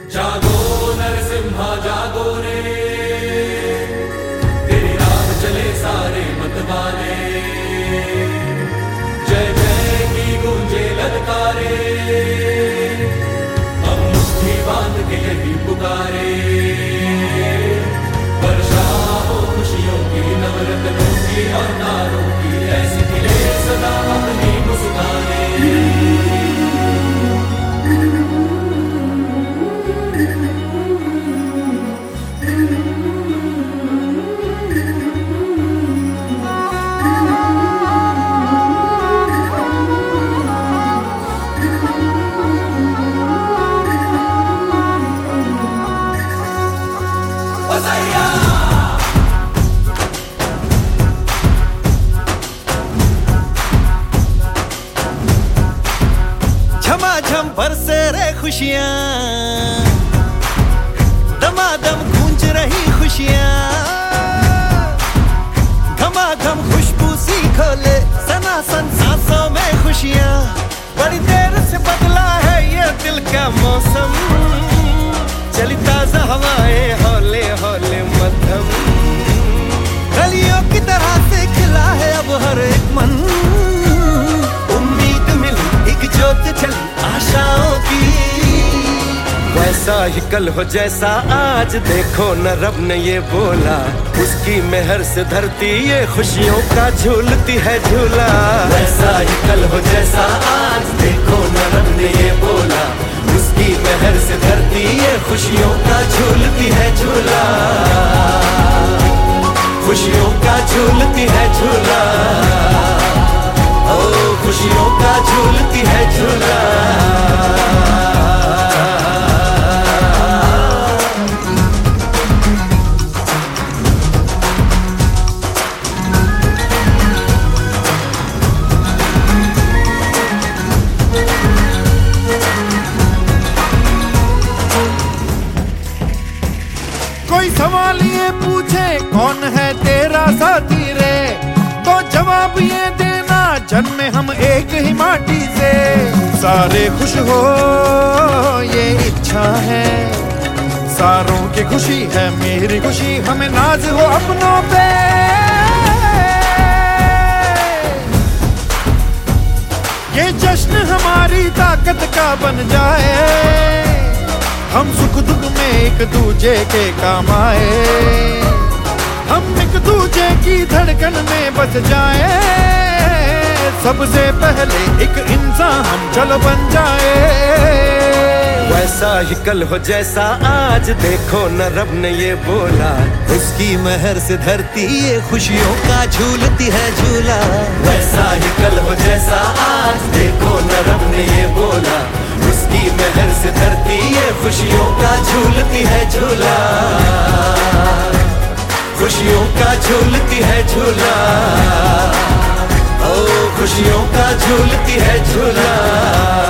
जागो नरसिम्हा जागो रे, तेरी राह चले सारे मतवाले। जय जय की गूंजे ललकारे, हम मुट्ठी बांध के यही पुकारे। वर्षा हो खुशियों की, नवरत्नों की और नारों की, ऐसी खिले सदा अपनी मुस्काने। झमाझम बरसे रे खुशियाँ, दमादम गूंज रही खुशियाँ। घमाघम खुशबू सी खोले सनासन सांसों में खुशियाँ। बड़ी देर से बदला है ये दिल का मौसम, चली ताजा हवाएं हौले हौले मध्यम। गलियों की तरह से खिला है अब हर एक मन, उम्मीद मिली एक जोत चली आशाओं की। वैसा ही कल हो जैसा आज, देखो न रब ने ये बोला। उसकी मेहर से धरती ये खुशियों का झूलती है झूला। वैसा ही कल हो जैसा आज, देखो न रब ने ये बोला। उसकी मेहर से धरती ये खुशियों का झूलती है झूला। खुशियों का झूलती है झूला, ओ खुशियों का झूलती है झूला। कोई सवाल ये पूछे कौन है तेरा साथी रे, तो जवाब ये देना जन्मे हम एक ही माटी से। सारे खुश हो ये इच्छा है, सारों की खुशी है मेरी खुशी। हमें नाज हो अपनों पे, ये जश्न हमारी ताकत का बन जाए। हम सुख दुख में एक दूजे के काम आए, हम एक दूजे की धड़कन में बस जाए। सबसे पहले एक इंसान हम चलो बन जाए। वैसा ही कल हो जैसा आज, देखो न रब ने ये बोला। उसकी मेहर से धरती ये खुशियों का झूलती है झूला। वैसा ही कल हो जैसा आज, देखो न रब ने ये बोला। उसकी मेहर से धरती ये खुशियों का झूलती है झूला। खुशियों का झूलती है झूला, ओ खुशियों का झूलती है झूला।